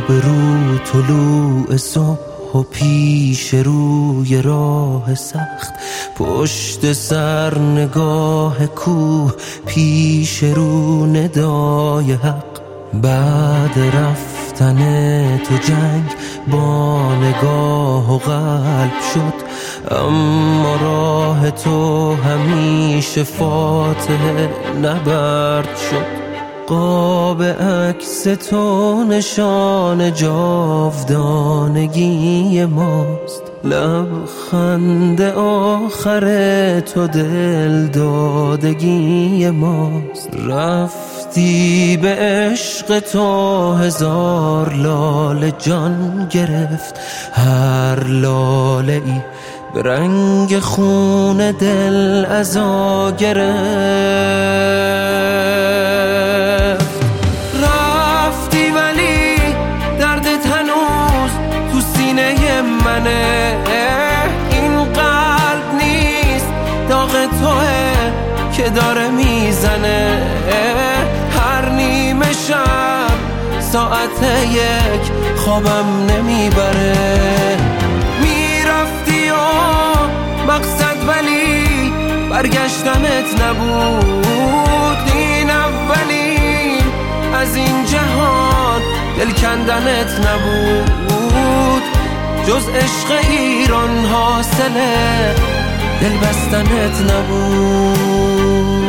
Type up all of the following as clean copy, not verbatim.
روبرو طلوع صبح و پیش روی راه سخت، پشت سر نگاه کوه، پیش رو ندای حق. بعد رفتن تو جنگ با نگاه و قلب شد، اما راه تو همیشه فاتح نبرد شد. قاب عکس تو نشان جاودانگی ماست، لبخند آخر تو دل دادگی ماست. رفتی به عشق تو هزار لاله جان گرفت، هر لاله ای به رنگ خون دل عزا گرفت. رفتی ولی دردت هنوز تو سینه منه، این قلب نیست داغ توه که داره میزنه. هر نیمه شب ساعت یک خوابم نمیبره. میرفتی و مقصد ولی برگشتنت نبود، این اولین از این جهان دل کندنت نبود. جز عشق ایران حاصله دل بستنت نبود.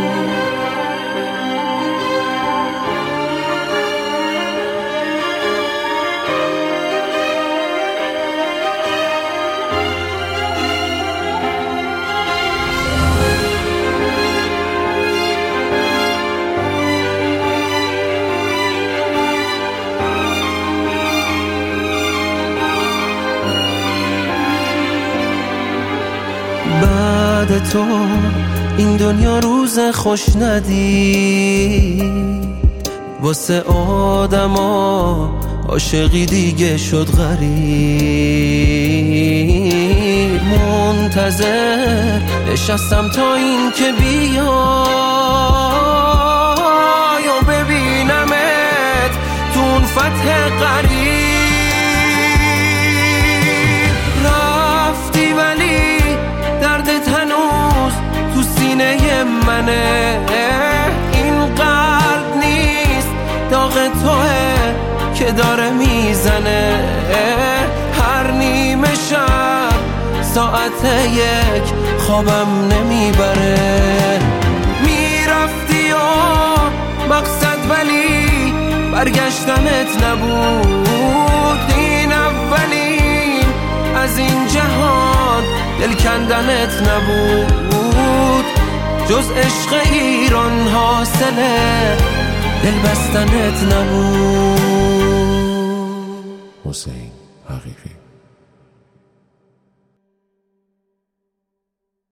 بعد تو این دنیا روز خوش ندید، واسه آدما عاشقی دیگه شد غریب. منتظر نشستم تا این که بیای و ببینمت تو اون فتح غریب. رفتی ولی دردت هنوز تو سینه منه، این قلب نیست داغ توه که داره میزنه. هر نیمه شب ساعت یک خوابم نمیبره. میرفتی و مقصد ولی برگشتنت نبود، این اولین از این جهان دل کندنت نبود. جز عشق ایران حاصله دل بستنت نبود. حسین حقیقی.